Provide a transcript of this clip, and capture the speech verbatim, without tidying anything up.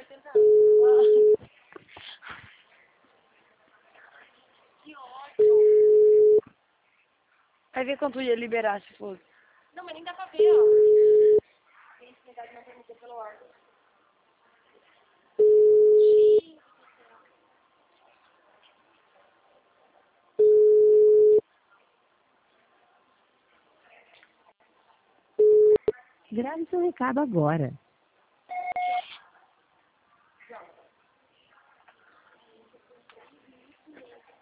tentar. Ah, que ódio. Vai ver quanto ia liberar se fosse. Não, mas nem dá pra ver, ó. Tem intimidade não permitida pelo órgão. Grave seu recado agora.